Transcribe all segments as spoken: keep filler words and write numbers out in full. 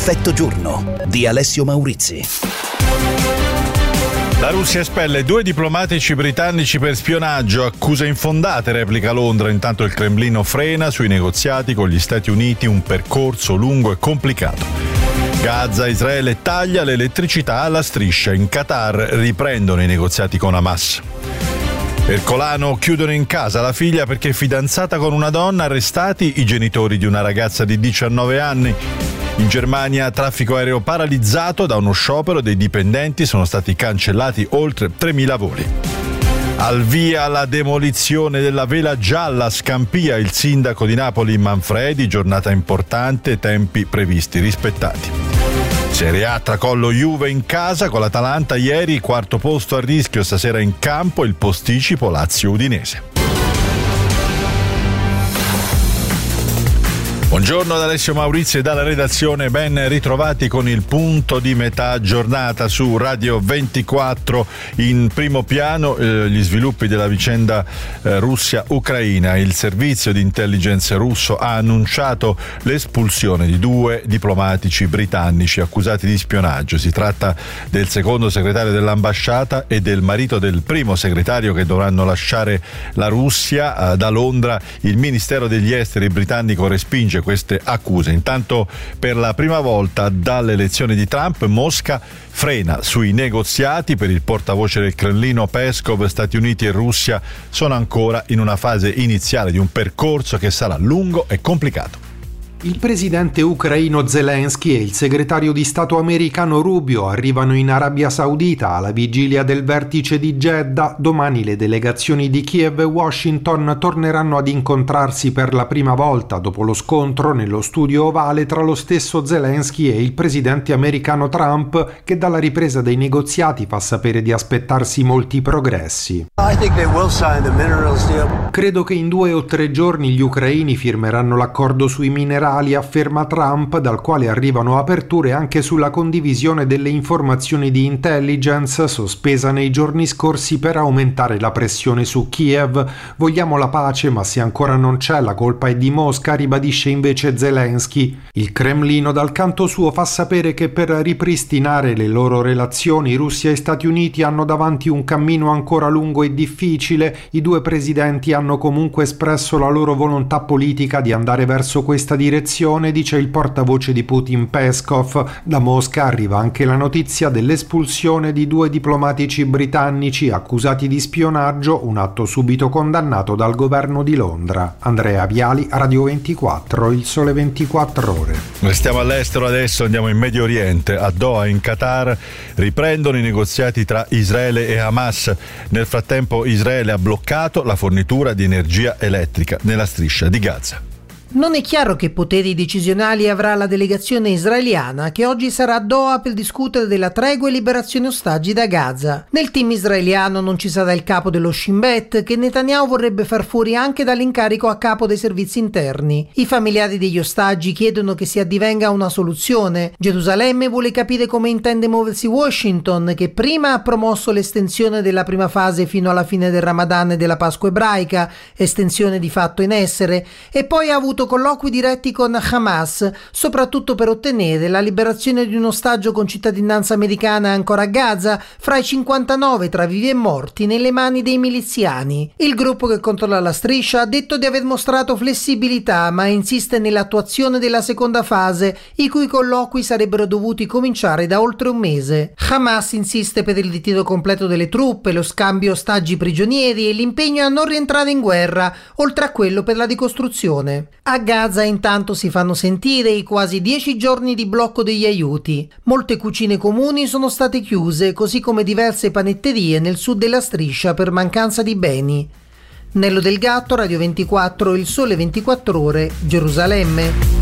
Perfetto giorno di Alessio Maurizi. La Russia espelle due diplomatici britannici per spionaggio, accuse infondate, replica Londra. Intanto il Cremlino frena sui negoziati con gli Stati Uniti, un percorso lungo e complicato. Gaza, Israele taglia l'elettricità alla striscia. In Qatar riprendono i negoziati con Hamas. Ercolano, chiudono in casa la figlia perché è fidanzata con una donna, arrestati i genitori di una ragazza di diciannove anni. In Germania traffico aereo paralizzato da uno sciopero dei dipendenti, sono stati cancellati oltre tremila voli. Al via la demolizione della Vela Gialla, Scampia, il sindaco di Napoli Manfredi, giornata importante, tempi previsti rispettati. Serie A, tracollo Juve in casa con l'Atalanta ieri, quarto posto a rischio, stasera in campo il posticipo Lazio-Udinese. Buongiorno da Alessio Maurizi e dalla redazione, ben ritrovati con il punto di metà giornata su Radio ventiquattro. In primo piano eh, gli sviluppi della vicenda eh, Russia-Ucraina. Il servizio di intelligence russo ha annunciato l'espulsione di due diplomatici britannici accusati di spionaggio. Si tratta del secondo segretario dell'ambasciata e del marito del primo segretario che dovranno lasciare la Russia. Eh, da Londra il Ministero degli Esteri britannico respinge queste accuse. Intanto, per la prima volta dall'elezione di Trump, Mosca frena sui negoziati. Per il portavoce del Cremlino Peskov, Stati Uniti e Russia sono ancora in una fase iniziale di un percorso che sarà lungo e complicato. Il presidente ucraino Zelensky e il segretario di Stato americano Rubio arrivano in Arabia Saudita alla vigilia del vertice di Jeddah. Domani le delegazioni di Kiev e Washington torneranno ad incontrarsi per la prima volta dopo lo scontro nello studio ovale tra lo stesso Zelensky e il presidente americano Trump, che dalla ripresa dei negoziati fa sapere di aspettarsi molti progressi. Credo che in due o tre giorni gli ucraini firmeranno l'accordo sui minerali, afferma Trump, dal quale arrivano aperture anche sulla condivisione delle informazioni di intelligence sospesa nei giorni scorsi per aumentare la pressione su Kiev. Vogliamo la pace, ma se ancora non c'è, la colpa è di Mosca, ribadisce invece Zelensky. Il Cremlino dal canto suo fa sapere che per ripristinare le loro relazioni Russia e Stati Uniti hanno davanti un cammino ancora lungo e difficile. I due presidenti hanno comunque espresso la loro volontà politica di andare verso questa direzione, dice il portavoce di Putin Peskov. Da Mosca arriva anche la notizia dell'espulsione di due diplomatici britannici accusati di spionaggio, un atto subito condannato dal governo di Londra. Andrea Viali, Radio ventiquattro, Il Sole ventiquattro Ore. Restiamo all'estero adesso, andiamo in Medio Oriente. A Doha, in Qatar, riprendono i negoziati tra Israele e Hamas. Nel frattempo Israele ha bloccato la fornitura di energia elettrica nella striscia di Gaza. Non è chiaro che poteri decisionali avrà la delegazione israeliana che oggi sarà a Doha per discutere della tregua e liberazione ostaggi da Gaza. Nel team israeliano non ci sarà il capo dello Shin Bet, che Netanyahu vorrebbe far fuori anche dall'incarico a capo dei servizi interni. I familiari degli ostaggi chiedono che si addivenga a una soluzione. Gerusalemme vuole capire come intende muoversi Washington, che prima ha promosso l'estensione della prima fase fino alla fine del Ramadan e della Pasqua ebraica, estensione di fatto in essere, e poi ha avuto colloqui diretti con Hamas, soprattutto per ottenere la liberazione di un ostaggio con cittadinanza americana ancora a Gaza, fra i cinquantanove tra vivi e morti nelle mani dei miliziani. Il gruppo che controlla la striscia ha detto di aver mostrato flessibilità, ma insiste nell'attuazione della seconda fase, i cui colloqui sarebbero dovuti cominciare da oltre un mese. Hamas insiste per il ritiro completo delle truppe, lo scambio ostaggi prigionieri e l'impegno a non rientrare in guerra, oltre a quello per la ricostruzione. A Gaza intanto si fanno sentire i quasi dieci giorni di blocco degli aiuti. Molte cucine comuni sono state chiuse, così come diverse panetterie nel sud della striscia per mancanza di beni. Nello Del Gatto, Radio ventiquattro, Il Sole ventiquattro Ore, Gerusalemme.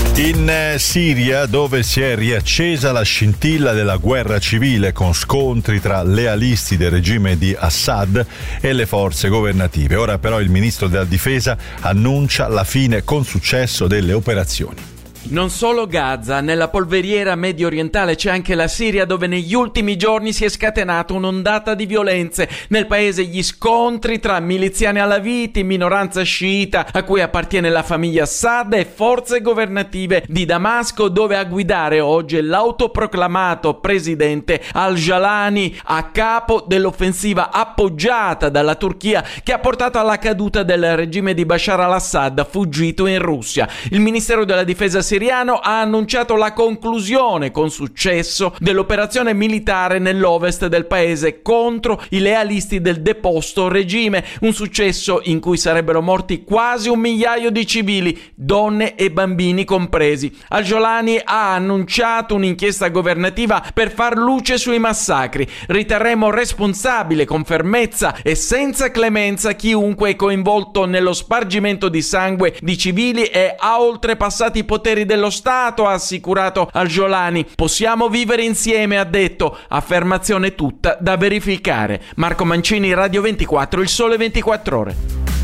In Siria, dove si è riaccesa la scintilla della guerra civile con scontri tra lealisti del regime di Assad e le forze governative. Ora però il ministro della difesa annuncia la fine con successo delle operazioni. Non solo Gaza, nella polveriera medio orientale c'è anche la Siria, dove negli ultimi giorni si è scatenata un'ondata di violenze. Nel paese gli scontri tra miliziani alaviti, minoranza sciita a cui appartiene la famiglia Assad, e forze governative di Damasco, dove a guidare oggi è l'autoproclamato presidente al-Jalani, a capo dell'offensiva appoggiata dalla Turchia che ha portato alla caduta del regime di Bashar al-Assad, fuggito in Russia. Il Ministero della Difesa siriano ha annunciato la conclusione con successo dell'operazione militare nell'ovest del paese contro i lealisti del deposto regime, un successo in cui sarebbero morti quasi un migliaio di civili, donne e bambini compresi. Al-Jolani ha annunciato un'inchiesta governativa per far luce sui massacri. Riterremo responsabile con fermezza e senza clemenza chiunque è coinvolto nello spargimento di sangue di civili e ha oltrepassato i poteri dello Stato, ha assicurato Al-Jolani. Possiamo vivere insieme, ha detto, affermazione tutta da verificare. Marco Mancini, Radio ventiquattro, Il Sole ventiquattro Ore.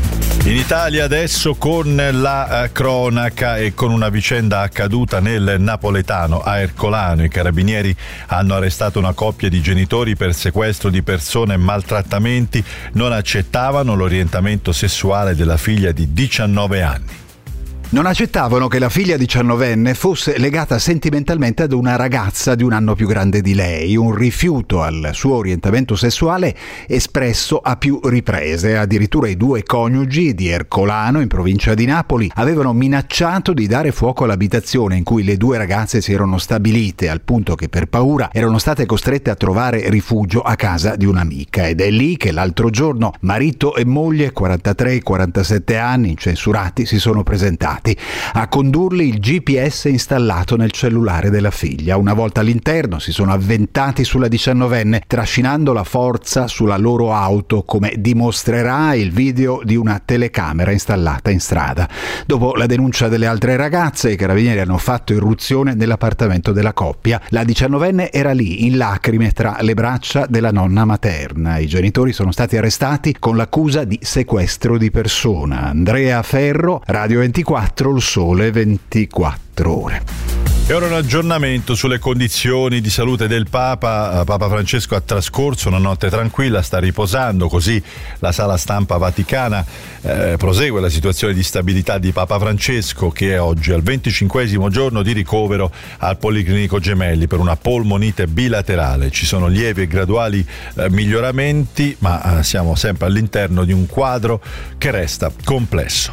In Italia adesso con la eh, cronaca e con una vicenda accaduta nel napoletano a Ercolano. I carabinieri hanno arrestato una coppia di genitori per sequestro di persone e maltrattamenti. Non accettavano l'orientamento sessuale della figlia di diciannove anni. Non accettavano che la figlia diciannovenne fosse legata sentimentalmente ad una ragazza di un anno più grande di lei, un rifiuto al suo orientamento sessuale espresso a più riprese. Addirittura i due coniugi di Ercolano, in provincia di Napoli, avevano minacciato di dare fuoco all'abitazione in cui le due ragazze si erano stabilite, al punto che per paura erano state costrette a trovare rifugio a casa di un'amica. Ed è lì che l'altro giorno marito e moglie, quarantatré e quarantasette anni, incensurati, si sono presentati. A condurli il G P S installato nel cellulare della figlia. Una volta all'interno si sono avventati sulla diciannovenne, trascinando la forza sulla loro auto, come dimostrerà il video di una telecamera installata in strada. Dopo la denuncia delle altre ragazze, i carabinieri hanno fatto irruzione nell'appartamento della coppia. La diciannovenne era lì, in lacrime, tra le braccia della nonna materna. I genitori sono stati arrestati con l'accusa di sequestro di persona. Andrea Ferro, Radio ventiquattro, Il Sole ventiquattro Ore. E ora un aggiornamento sulle condizioni di salute del Papa. Papa Francesco ha trascorso una notte tranquilla, sta riposando, così la sala stampa vaticana eh, prosegue la situazione di stabilità di Papa Francesco, che è oggi al venticinquesimo giorno di ricovero al Policlinico Gemelli per una polmonite bilaterale. Ci sono lievi e graduali eh, miglioramenti, ma eh, siamo sempre all'interno di un quadro che resta complesso.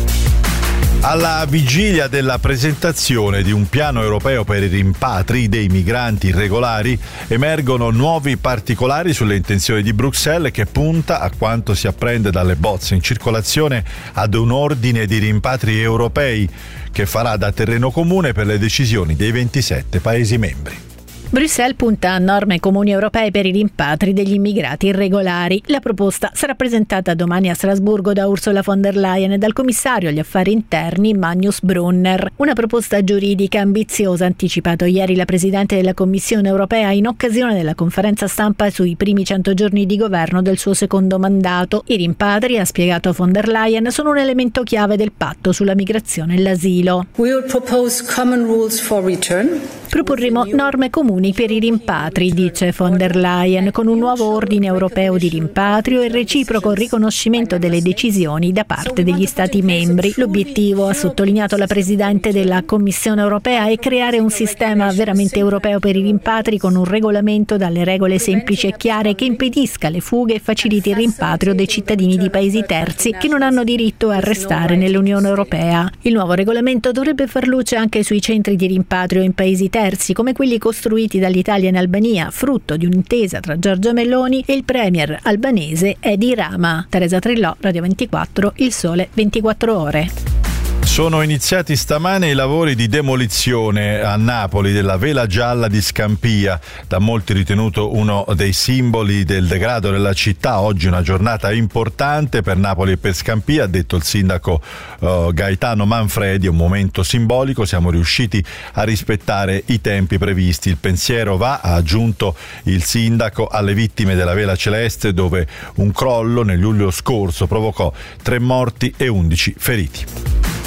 Alla vigilia della presentazione di un piano europeo per i rimpatri dei migranti irregolari, emergono nuovi particolari sulle intenzioni di Bruxelles, che punta, a quanto si apprende dalle bozze in circolazione, ad un ordine di rimpatri europei che farà da terreno comune per le decisioni dei ventisette Paesi membri. Bruxelles punta a norme comuni europee per i rimpatri degli immigrati irregolari. La proposta sarà presentata domani a Strasburgo da Ursula von der Leyen e dal commissario agli affari interni Magnus Brunner. Una proposta giuridica ambiziosa, ha anticipato ieri la Presidente della Commissione europea in occasione della conferenza stampa sui primi cento giorni di governo del suo secondo mandato. I rimpatri, ha spiegato von der Leyen, sono un elemento chiave del patto sulla migrazione e l'asilo. We will propose common rules for return. Proporremo norme comuni per i rimpatri, dice von der Leyen, con un nuovo ordine europeo di rimpatrio e reciproco riconoscimento delle decisioni da parte degli Stati membri. L'obiettivo, ha sottolineato la Presidente della Commissione europea, è creare un sistema veramente europeo per i rimpatri, con un regolamento dalle regole semplici e chiare che impedisca le fughe e faciliti il rimpatrio dei cittadini di paesi terzi che non hanno diritto a restare nell'Unione Europea. Il nuovo regolamento dovrebbe far luce anche sui centri di rimpatrio in paesi terzi, come quelli costruiti dall'Italia in Albania, frutto di un'intesa tra Giorgia Meloni e il premier albanese Edi Rama. Teresa Trillò, Radio ventiquattro, Il Sole ventiquattro Ore. Sono iniziati stamane i lavori di demolizione a Napoli della Vela Gialla di Scampia, da molti ritenuto uno dei simboli del degrado della città. Oggi una giornata importante per Napoli e per Scampia, ha detto il sindaco uh, Gaetano Manfredi. È un momento simbolico, siamo riusciti a rispettare i tempi previsti. Il pensiero va, ha aggiunto il sindaco, alle vittime della Vela Celeste, dove un crollo nel luglio scorso provocò tre morti e undici feriti.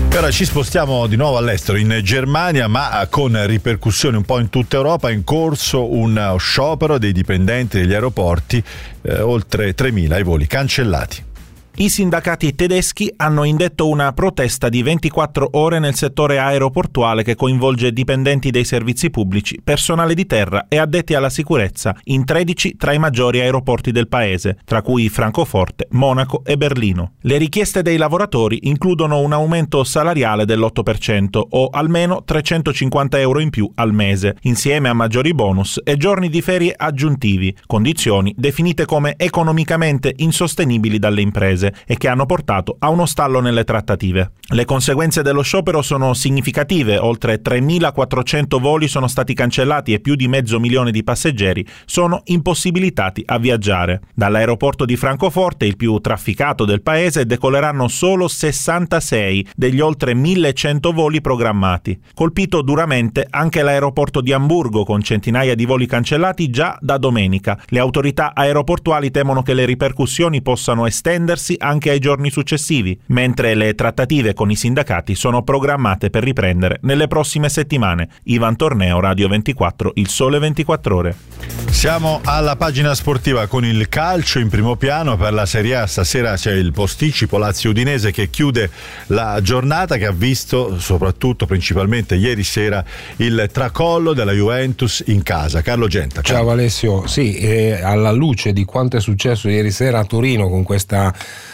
E ora ci spostiamo di nuovo all'estero, in Germania, ma con ripercussioni un po' in tutta Europa. È in corso uno sciopero dei dipendenti degli aeroporti, eh, oltre tremila i voli cancellati. I sindacati tedeschi hanno indetto una protesta di ventiquattro ore nel settore aeroportuale che coinvolge dipendenti dei servizi pubblici, personale di terra e addetti alla sicurezza in tredici tra i maggiori aeroporti del paese, tra cui Francoforte, Monaco e Berlino. Le richieste dei lavoratori includono un aumento salariale dell'otto per cento o almeno trecentocinquanta euro in più al mese, insieme a maggiori bonus e giorni di ferie aggiuntivi, condizioni definite come economicamente insostenibili dalle imprese e che hanno portato a uno stallo nelle trattative. Le conseguenze dello sciopero sono significative: oltre tremilaquattrocento voli sono stati cancellati e più di mezzo milione di passeggeri sono impossibilitati a viaggiare. Dall'aeroporto di Francoforte, il più trafficato del paese, decoleranno solo sessantasei degli oltre millecento voli programmati. Colpito duramente anche l'aeroporto di Amburgo, con centinaia di voli cancellati già da domenica. Le autorità aeroportuali temono che le ripercussioni possano estendersi anche ai giorni successivi, mentre le trattative con i sindacati sono programmate per riprendere nelle prossime settimane. Ivan Torneo, Radio ventiquattro, Il Sole ventiquattro Ore. Siamo alla pagina sportiva con il calcio in primo piano. Per la Serie A stasera c'è il posticipo Lazio-Udinese che chiude la giornata, che ha visto soprattutto, principalmente ieri sera, il tracollo della Juventus in casa. Carlo Genta. Ciao Carlo. Alessio, sì, eh, alla luce di quanto è successo ieri sera a Torino con questa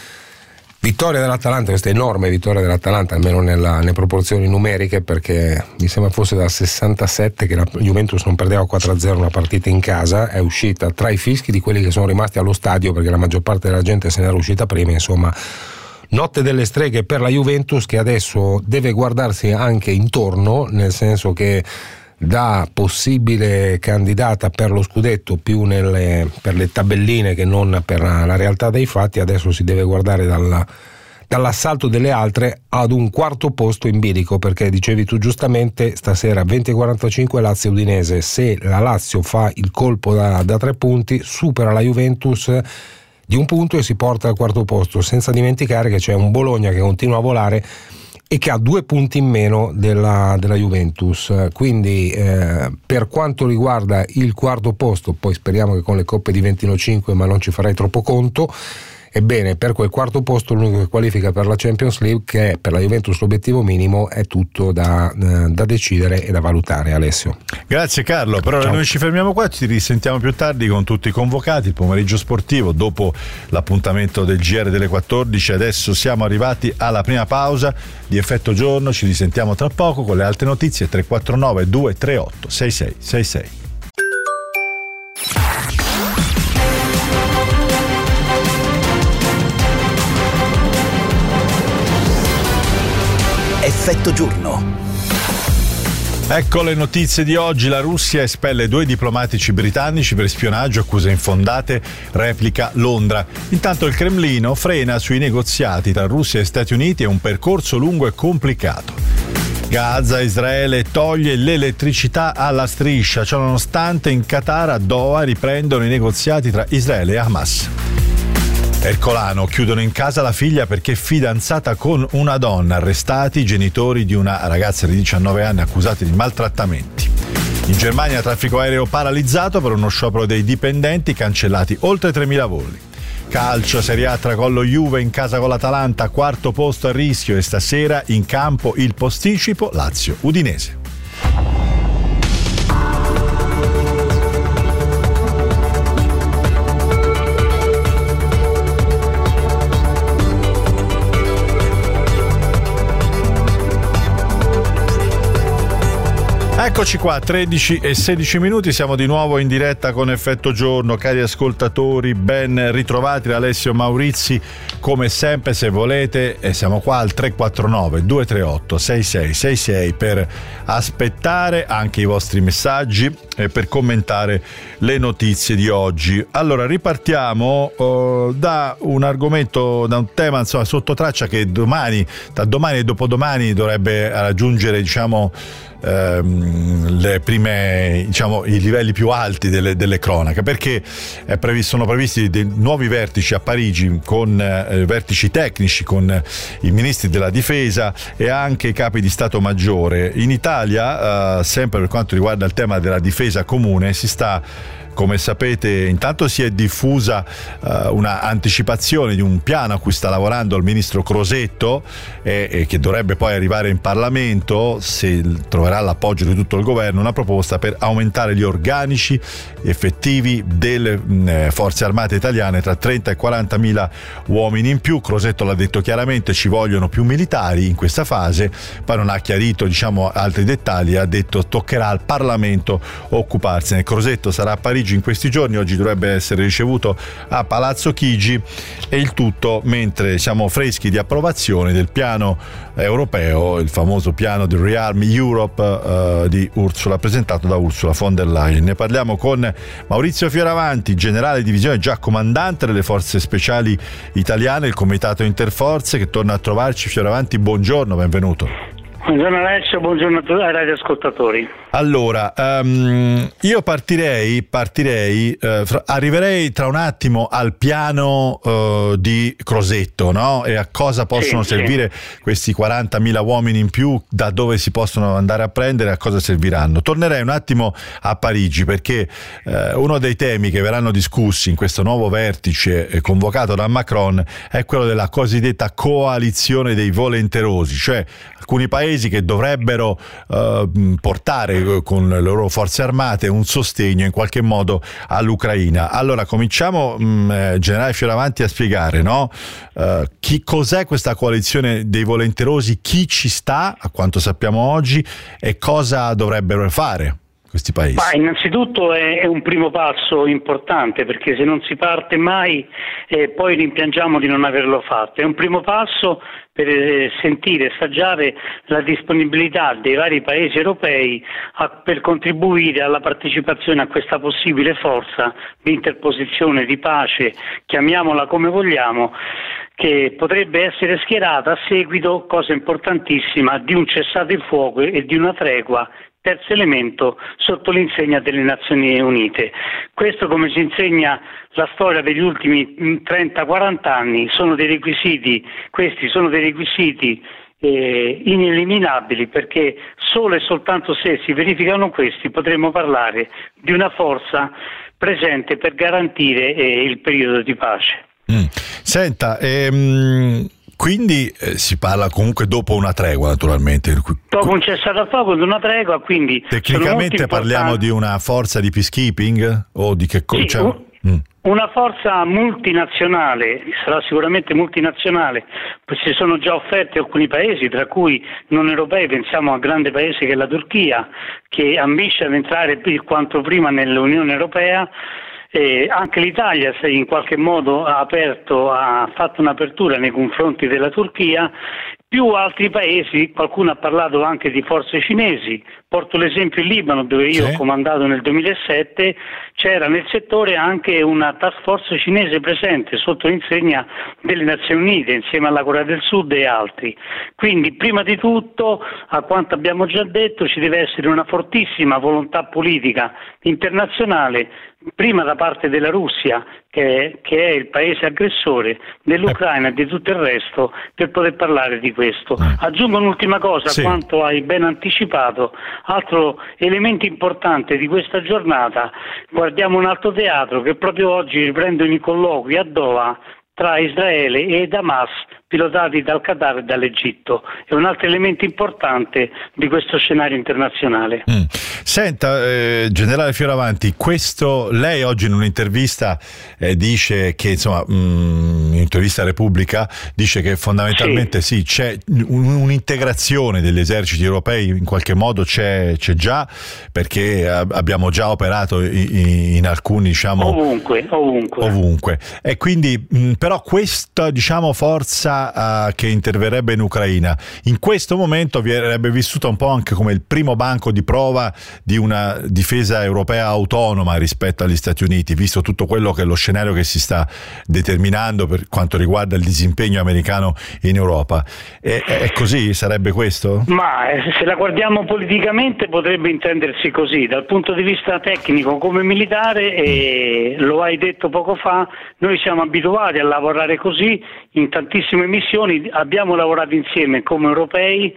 vittoria dell'Atalanta, questa enorme vittoria dell'Atalanta, almeno nella, nelle proporzioni numeriche, perché mi sembra fosse dal sessantasette che la Juventus non perdeva quattro a zero una partita in casa, è uscita tra i fischi di quelli che sono rimasti allo stadio, perché la maggior parte della gente se n'era uscita prima. Insomma, notte delle streghe per la Juventus, che adesso deve guardarsi anche intorno, nel senso che da possibile candidata per lo scudetto più nelle, per le tabelline che non per la realtà dei fatti, adesso si deve guardare dalla, dall'assalto delle altre ad un quarto posto in bilico, perché dicevi tu giustamente, stasera venti e quarantacinque Lazio-Udinese. Se la Lazio fa il colpo da, da tre punti, supera la Juventus di un punto e si porta al quarto posto, senza dimenticare che c'è un Bologna che continua a volare e che ha due punti in meno della, della Juventus. Quindi eh, per quanto riguarda il quarto posto, poi speriamo che con le coppe diventino cinque, ma non ci farei troppo conto. Ebbene, per quel quarto posto l'unico che qualifica per la Champions League, che è per la Juventus l'obiettivo minimo, è tutto da, da decidere e da valutare. Alessio. Grazie Carlo, però Ciao. Noi ci fermiamo qua, ci risentiamo più tardi con tutti i convocati, il pomeriggio sportivo, dopo l'appuntamento del G R delle quattordici. Adesso siamo arrivati alla prima pausa di Effetto Giorno, ci risentiamo tra poco con le altre notizie. Tre quattro nove due tre otto sei sei sei sei. Effetto Giorno. Ecco le notizie di oggi. La Russia espelle due diplomatici britannici per spionaggio, accuse infondate, replica Londra. Intanto il Cremlino frena sui negoziati tra Russia e Stati Uniti, è un percorso lungo e complicato. Gaza, Israele toglie l'elettricità alla striscia, ciononostante in Qatar, a Doha, riprendono i negoziati tra Israele e Hamas. Ercolano, chiudono in casa la figlia perché fidanzata con una donna, arrestati i genitori di una ragazza di diciannove anni accusati di maltrattamenti. In Germania traffico aereo paralizzato per uno sciopero dei dipendenti, cancellati oltre tremila voli. Calcio, Serie A, tracollo Juve in casa con l'Atalanta, quarto posto a rischio, e stasera in campo il posticipo Lazio-Udinese. Eccoci qua, tredici e sedici minuti, siamo di nuovo in diretta con Effetto Giorno. Cari ascoltatori, ben ritrovati da Alessio Maurizi, come sempre. Se volete, eh, siamo qua al tre quattro nove due tre otto sei sei sei sei per aspettare anche i vostri messaggi e per commentare le notizie di oggi. Allora, ripartiamo uh, da un argomento, da un tema insomma sotto traccia, che domani, da domani e dopodomani dovrebbe raggiungere, diciamo, ehm, le prime, diciamo, i livelli più alti delle, delle cronache, perché è previsto, sono previsti dei nuovi vertici a Parigi, con eh, vertici tecnici con i ministri della difesa e anche i capi di Stato Maggiore. In Italia, eh, sempre per quanto riguarda il tema della difesa comune, si sta, come sapete, intanto si è diffusa uh, una anticipazione di un piano a cui sta lavorando il ministro Crosetto e, e che dovrebbe poi arrivare in Parlamento, se troverà l'appoggio di tutto il governo, una proposta per aumentare gli organici effettivi delle mh, forze armate italiane tra trenta e quarantamila uomini in più. Crosetto l'ha detto chiaramente, ci vogliono più militari in questa fase, poi non ha chiarito, diciamo, altri dettagli, ha detto toccherà al Parlamento occuparsene. Crosetto sarà a Parigi in questi giorni, oggi dovrebbe essere ricevuto a Palazzo Chigi, e il tutto mentre siamo freschi di approvazione del piano europeo, il famoso piano di Rearm Europe uh, di Ursula, presentato da Ursula von der Leyen. Ne parliamo con Maurizio Fioravanti, generale divisione, già comandante delle forze speciali italiane, il comitato interforze, che torna a trovarci. Fioravanti, buongiorno, benvenuto. Buongiorno Alessio, buongiorno ai radioascoltatori. Allora, um, io partirei, partirei uh, fra, arriverei tra un attimo al piano uh, di Crosetto, no? E a cosa possono sì, servire sì. questi quarantamila uomini in più, da dove si possono andare a prendere, a cosa serviranno. Tornerei un attimo a Parigi, perché uh, uno dei temi che verranno discussi in questo nuovo vertice eh, convocato da Macron è quello della cosiddetta coalizione dei volenterosi, cioè alcuni paesi che dovrebbero uh, portare con le loro forze armate un sostegno in qualche modo all'Ucraina. Allora cominciamo, mh, generale Fioravanti, a spiegare, no? Uh, chi cos'è questa coalizione dei volenterosi, chi ci sta, a quanto sappiamo oggi, e cosa dovrebbero fare questi paesi? Ma innanzitutto è, è un primo passo importante, perché se non si parte mai eh, poi rimpiangiamo di non averlo fatto. È un primo passo per eh, sentire, assaggiare la disponibilità dei vari paesi europei a, per contribuire alla partecipazione a questa possibile forza di interposizione, di pace, chiamiamola come vogliamo, che potrebbe essere schierata a seguito, cosa importantissima, di un cessate il fuoco e di una tregua, terzo elemento, sotto l'insegna delle Nazioni Unite. Questo, come ci insegna la storia degli ultimi trenta quaranta anni, sono dei requisiti, questi sono dei requisiti eh, ineliminabili, perché solo e soltanto se si verificano questi potremo parlare di una forza presente per garantire eh, il periodo di pace. Mm. Senta, ehm... quindi eh, si parla comunque dopo una tregua, naturalmente. Dopo un cessate il fuoco, di una tregua, quindi tecnicamente parliamo di una forza di peacekeeping o di che cosa? Sì, cioè... un, mm. Una forza multinazionale, sarà sicuramente multinazionale, si sono già offerti alcuni paesi, tra cui non europei, pensiamo a un grande paese che è la Turchia, che ambisce ad entrare quanto prima nell'Unione Europea. Eh, anche l'Italia, se in qualche modo ha aperto, ha fatto un'apertura nei confronti della Turchia, più altri paesi, qualcuno ha parlato anche di forze cinesi. Porto l'esempio il Libano, dove io sì. ho comandato nel duemilasette, c'era nel settore anche una task force cinese presente sotto l'insegna delle Nazioni Unite, insieme alla Corea del Sud e altri. Quindi prima di tutto, a quanto abbiamo già detto, ci deve essere una fortissima volontà politica internazionale, prima da parte della Russia, che è, che è il paese aggressore, dell'Ucraina e di tutto il resto, per poter parlare di questo. Aggiungo un'ultima cosa, sì. quanto hai ben anticipato, altro elemento importante di questa giornata, guardiamo un altro teatro che proprio oggi riprendono i colloqui a Doha tra Israele e Hamas, pilotati dal Qatar e dall'Egitto. È un altro elemento importante di questo scenario internazionale. Mm. Senta, eh, generale Fioravanti, questo lei oggi in un'intervista eh, dice che, insomma, mh, in un'intervista a Repubblica, dice che fondamentalmente sì, sì c'è un, un'integrazione degli eserciti europei, in qualche modo c'è, c'è già, perché abbiamo già operato in, in alcuni, diciamo, ovunque, ovunque. ovunque. E quindi, mh, però questa, diciamo, forza Uh, che interverrebbe in Ucraina in questo momento verrebbe vissuta un po' anche come il primo banco di prova di una difesa europea autonoma rispetto agli Stati Uniti, visto tutto quello che è lo scenario che si sta determinando per, quanto riguarda il disimpegno americano in Europa. È, è così? Sarebbe questo? Ma eh, se la guardiamo politicamente potrebbe intendersi così. Dal punto di vista tecnico come militare, eh, lo hai detto poco fa, noi siamo abituati a lavorare così in tantissime missioni, abbiamo lavorato insieme come europei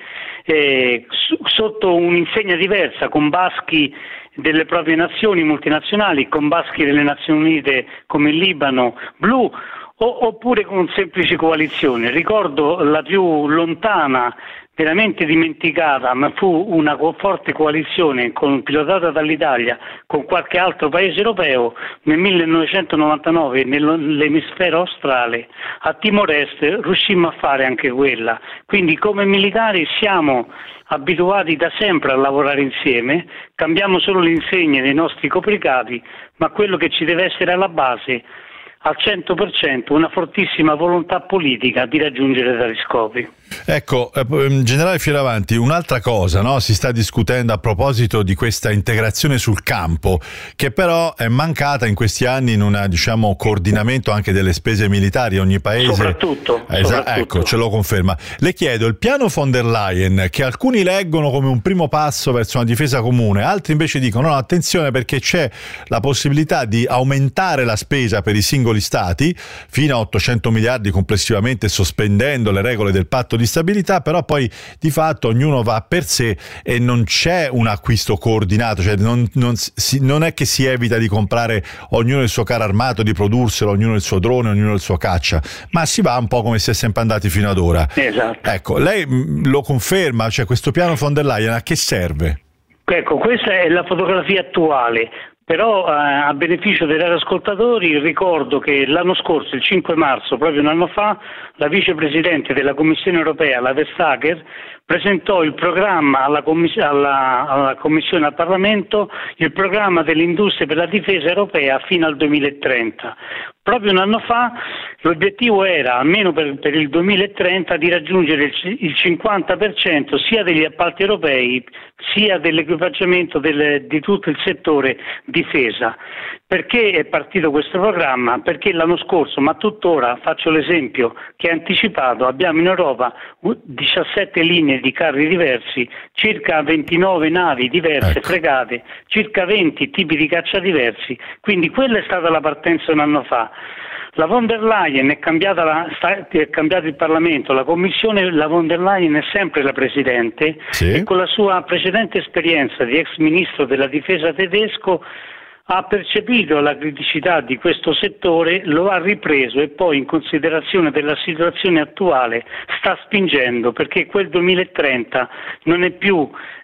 eh, sotto un'insegna diversa, con baschi delle proprie nazioni multinazionali, con baschi delle Nazioni Unite come il Libano blu, o, oppure con semplici coalizioni. Ricordo la più lontana, veramente dimenticata, ma fu una forte coalizione con, pilotata dall'Italia con qualche altro paese europeo nel millenovecentonovantanove nell'emisfero australe. A Timor Est riuscimmo a fare anche quella. Quindi come militari siamo abituati da sempre a lavorare insieme, cambiamo solo le insegne dei nostri copricapi, ma quello che ci deve essere alla base al cento per cento una fortissima volontà politica di raggiungere tali scopi. Ecco, eh, generale Fioravanti, un'altra cosa, no? Si sta discutendo a proposito di questa integrazione sul campo, che però è mancata in questi anni in un, diciamo, coordinamento anche delle spese militari. Ogni paese soprattutto, eh, soprattutto. Ecco, ce lo conferma. Le chiedo, il piano von der Leyen, che alcuni leggono come un primo passo verso una difesa comune, altri invece dicono no, attenzione, perché c'è la possibilità di aumentare la spesa per i singoli stati fino a ottocento miliardi complessivamente, sospendendo le regole del patto di stabilità, però poi di fatto ognuno va per sé e non c'è un acquisto coordinato, cioè non, non, si, non è che si evita di comprare ognuno il suo carro armato, di produrselo, ognuno il suo drone, ognuno il suo caccia, ma si va un po' come si è sempre andati fino ad ora. Esatto. Ecco, lei lo conferma, cioè questo piano von der Leyen a che serve? Ecco, questa è la fotografia attuale. Però eh, a beneficio dei radioascoltatori ricordo che l'anno scorso, il cinque marzo, proprio un anno fa, la vicepresidente della Commissione europea, la Vestager, presentò il programma alla, commiss- alla, alla Commissione al Parlamento, il programma delle industrie per la difesa europea fino al duemilatrenta. Proprio un anno fa l'obiettivo era, almeno per, per il duemilatrenta, di raggiungere il, il cinquanta per cento sia degli appalti europei sia dell'equipaggiamento del, di tutto il settore difesa. Perché è partito questo programma? Perché l'anno scorso, ma tuttora, faccio l'esempio che è anticipato, abbiamo in Europa diciassette linee di carri diversi, circa ventinove navi diverse, ecco, fregate, circa venti tipi di caccia diversi, quindi quella è stata la partenza un anno fa. La von der Leyen è cambiata, la, è cambiato il Parlamento, la Commissione, la von der Leyen è sempre la Presidente, sì, e con la sua precedente esperienza di ex ministro della difesa tedesco ha percepito la criticità di questo settore, lo ha ripreso e poi, in considerazione della situazione attuale, sta spingendo perché quel duemilatrenta non è più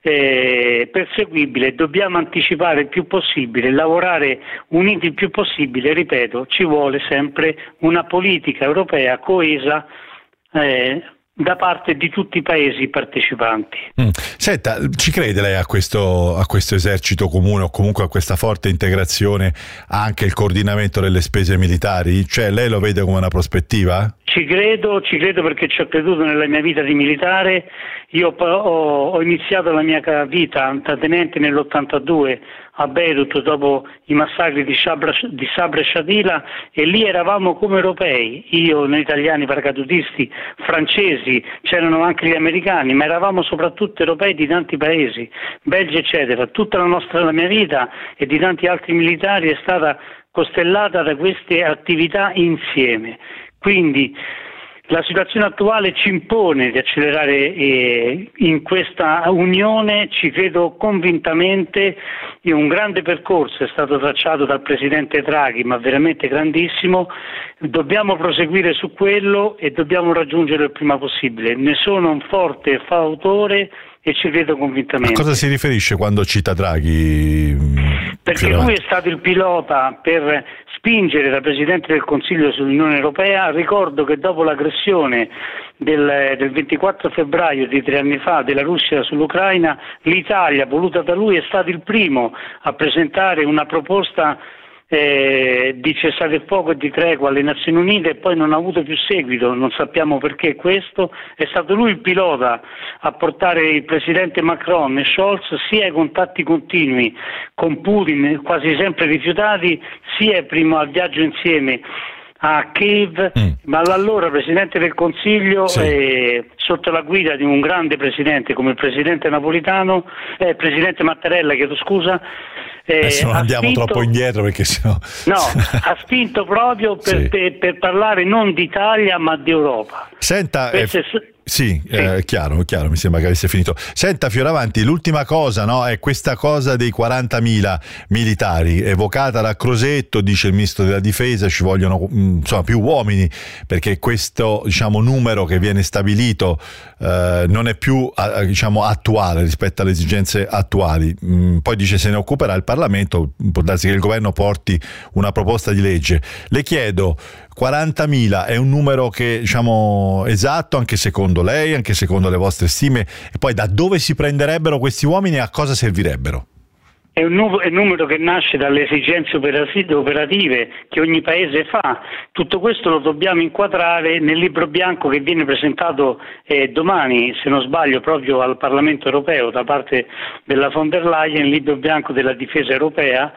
eh, perseguibile, dobbiamo anticipare il più possibile, lavorare uniti il più possibile, ripeto, ci vuole sempre una politica europea coesa eh, da parte di tutti i paesi partecipanti. Mm. Senta, ci crede lei a questo, a questo esercito comune o comunque a questa forte integrazione, anche il coordinamento delle spese militari? Cioè lei lo vede come una prospettiva? Ci credo, ci credo perché ci ho creduto nella mia vita di militare. Io ho, ho iniziato la mia vita da tenente nell'ottantadue a Beirut dopo i massacri di Sabra, di Sabra e Shatila, e lì eravamo come europei, io, noi italiani paracadutisti, francesi, c'erano anche gli americani, ma eravamo soprattutto europei di tanti paesi, belgi eccetera. Tutta la nostra la mia vita e di tanti altri militari è stata costellata da queste attività insieme. Quindi la situazione attuale ci impone di accelerare eh, in questa unione, ci credo convintamente. Un grande percorso è stato tracciato dal Presidente Draghi, ma veramente grandissimo. Dobbiamo proseguire su quello e dobbiamo raggiungere il prima possibile. Ne sono un forte fautore e ci credo convintamente. A cosa si riferisce quando cita Draghi? Perché lui è stato il pilota per spingere da Presidente del Consiglio sull'Unione Europea. Ricordo che dopo l'aggressione del, del ventiquattro febbraio di tre anni fa della Russia sull'Ucraina, l'Italia, voluta da lui, è stato il primo a presentare una proposta Eh, di cessate il fuoco e di tregua alle Nazioni Unite, e poi non ha avuto più seguito, non sappiamo perché questo. È stato lui il pilota a portare il presidente Macron e Scholz sia ai contatti continui con Putin, quasi sempre rifiutati, sia prima al viaggio insieme a Kiev, mm. ma l'allora Presidente del Consiglio, sì. eh, sotto la guida di un grande Presidente come il Presidente Napolitano, eh, Presidente Mattarella, chiedo scusa, eh, adesso non andiamo spinto, troppo indietro perché sennò... No, ha spinto proprio per, sì. per, per parlare non d'Italia ma di Europa. Senta... Eh... Sì, sì. Eh, chiaro, chiaro, mi sembra che avesse finito. Senta Fioravanti, l'ultima cosa, no, è questa cosa dei quarantamila militari evocata da Crosetto, dice il Ministro della Difesa, ci vogliono insomma più uomini perché questo, diciamo, numero che viene stabilito eh, non è più eh, diciamo attuale rispetto alle esigenze attuali. Mm, poi dice se ne occuperà il Parlamento, può darsi che il governo porti una proposta di legge. Le chiedo, quarantamila è un numero che, diciamo, esatto anche secondo lei, anche secondo le vostre stime, e poi da dove si prenderebbero questi uomini e a cosa servirebbero? È un, nu- è un numero che nasce dalle esigenze operative che ogni paese fa. Tutto questo lo dobbiamo inquadrare nel libro bianco che viene presentato eh, domani, se non sbaglio, proprio al Parlamento europeo da parte della von der Leyen, il libro bianco della difesa europea.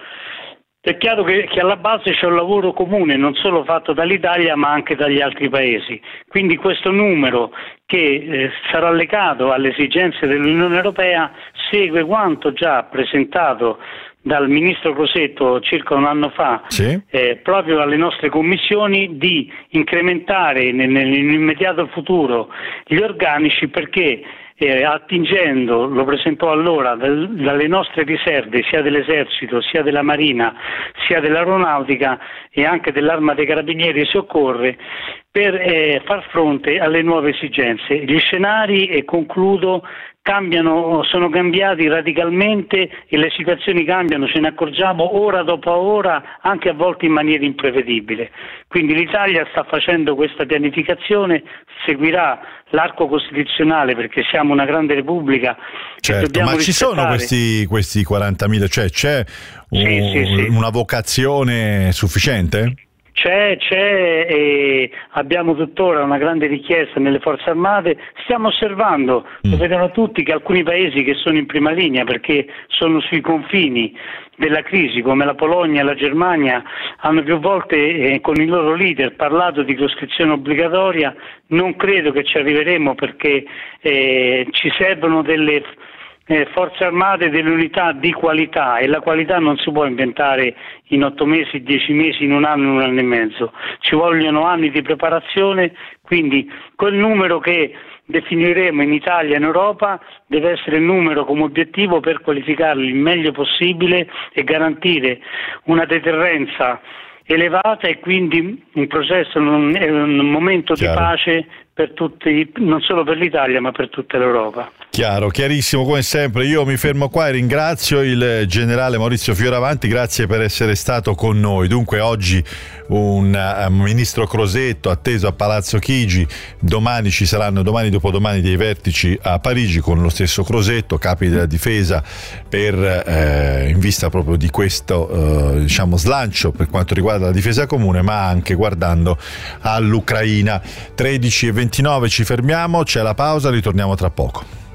È chiaro che, che alla base c'è un lavoro comune, non solo fatto dall'Italia ma anche dagli altri paesi. Quindi questo numero che eh, sarà legato alle esigenze dell'Unione Europea segue quanto già presentato dal Ministro Crosetto circa un anno fa, sì. eh, proprio alle nostre commissioni, di incrementare nel, nell'immediato futuro gli organici perché Eh, attingendo, lo presentò allora, dal, dalle nostre riserve sia dell'esercito, sia della marina, sia dell'aeronautica e anche dell'arma dei carabinieri e soccorre, per eh, far fronte alle nuove esigenze. Gli scenari, e concludo, cambiano, sono cambiati radicalmente e le situazioni cambiano, ce ne accorgiamo ora dopo ora, anche a volte in maniera imprevedibile. Quindi l'Italia sta facendo questa pianificazione, seguirà l'arco costituzionale perché siamo una grande repubblica. Certo, ma ci sono questi, questi quarantamila, cioè c'è un, sì, sì, sì. una vocazione sufficiente? C'è, c'è e abbiamo tuttora una grande richiesta nelle forze armate. Stiamo osservando, mm. lo vedono tutti, che alcuni paesi che sono in prima linea perché sono sui confini della crisi, come la Polonia e la Germania, hanno più volte eh, con i loro leader parlato di coscrizione obbligatoria. Non credo che ci arriveremo perché eh, ci servono delle Eh, forze armate, delle unità di qualità, e la qualità non si può inventare in otto mesi, dieci mesi, in un anno, in un anno e mezzo. Ci vogliono anni di preparazione, quindi quel numero che definiremo in Italia e in Europa deve essere il numero come obiettivo per qualificarli il meglio possibile e garantire una deterrenza elevata e quindi un processo, un, un momento Chiaro. di pace per tutti, non solo per l'Italia ma per tutta l'Europa. Chiaro, chiarissimo come sempre. Io mi fermo qua e ringrazio il generale Maurizio Fioravanti, grazie per essere stato con noi. Dunque oggi un uh, ministro Crosetto atteso a Palazzo Chigi, domani ci saranno, domani dopodomani, dei vertici a Parigi con lo stesso Crosetto, capi della difesa, per eh, in vista proprio di questo eh, diciamo slancio per quanto riguarda la difesa comune, ma anche guardando all'Ucraina. tredici e ventinove ci fermiamo, c'è la pausa, ritorniamo tra poco.